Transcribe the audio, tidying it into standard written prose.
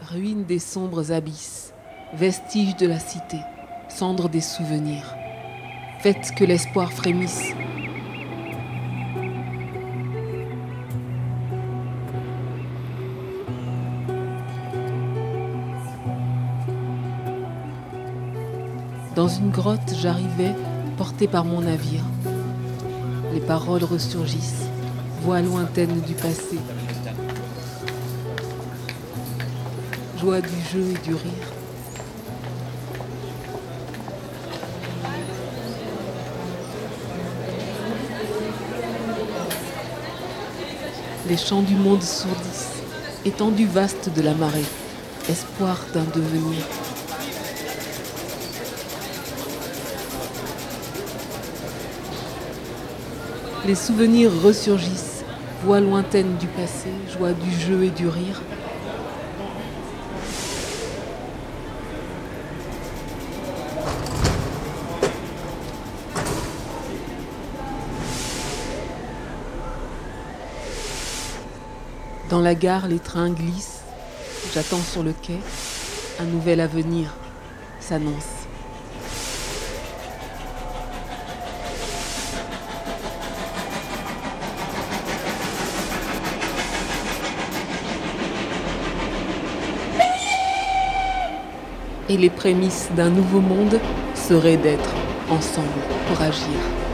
Ruines des sombres abysses, vestiges de la cité, cendres des souvenirs. Faites que l'espoir frémisse. Dans une grotte, j'arrivais, porté par mon navire. Les paroles ressurgissent, voix lointaine du passé. Joie du jeu et du rire. Les chants du monde sourdissent, étendue vaste de la marée, espoir d'un devenir. Les souvenirs ressurgissent, voix lointaine du passé, joie du jeu et du rire. Dans la gare, les trains glissent. J'attends sur le quai. Un nouvel avenir s'annonce. Et les prémices d'un nouveau monde seraient d'être ensemble pour agir.